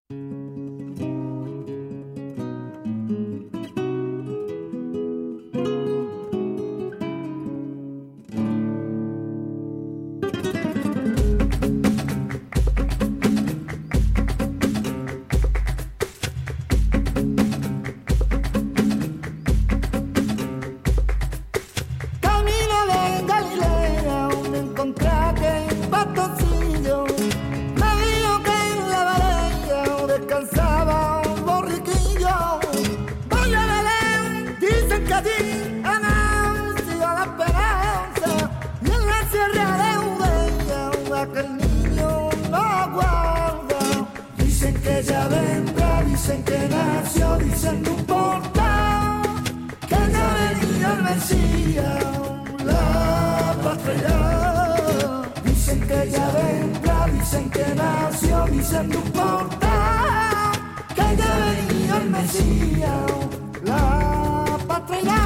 Dicen que nació, dicen no importa, que ya venía el Mesías, la patria. Dicen que ya vendrá, dicen que nació, dicen no importa, que ya venía el Mesías, la patria.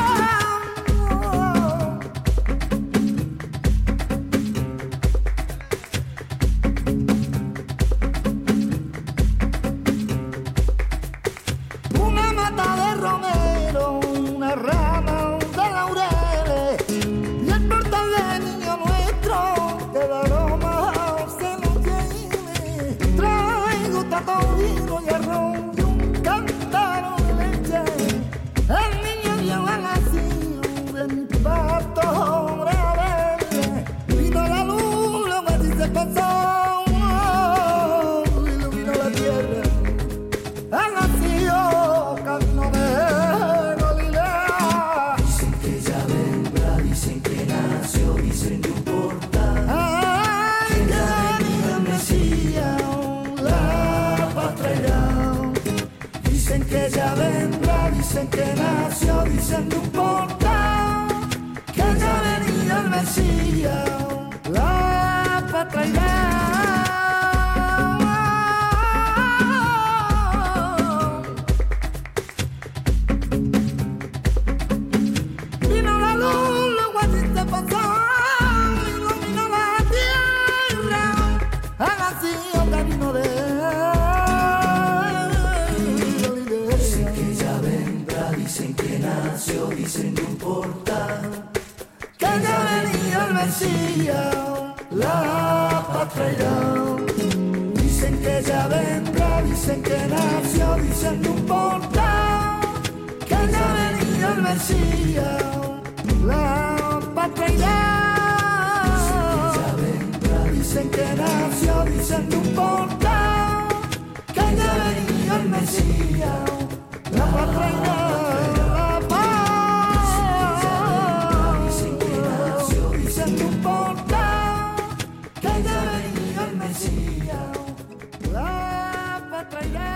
Rama de laureles y el portal del niño nuestro que de aroma se lo tiene. Traigo tatorino y arroz y un cántaro de leche. El niño lleva nacido de mi parto verde. Vino la luz, lo que así se pasó, iluminó la tierra. Ha nacido camino de dicen no importa, que ya venía el Mesías, la patria. Dicen que ya vendrá, dicen que nació, dicen no importa, que ya venía el Mesías, la patria. Dicen que nació, dicen no importa, que ya venía el Mesías, la patria. Dicen que ya vendrá, dicen que nació, dicen no importa, que ya venía el Mesías, la patria. Dicen que nació, dicen no importa, que ya venía el Mesías, la patria. La patria.